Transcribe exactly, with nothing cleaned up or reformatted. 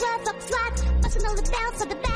twelve up slots, busting all the bells of the bell.